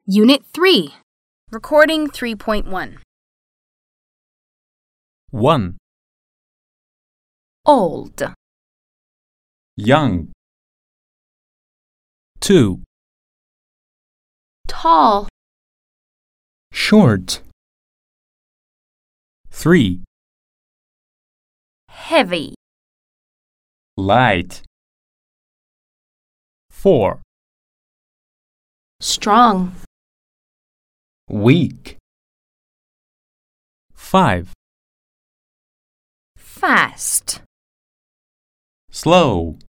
Unit 3. Recording 3.1. 1. Old. Young. 2. Tall. Short. 3. Heavy. Light. 4. Strong. Weak. 5. Fast. Slow.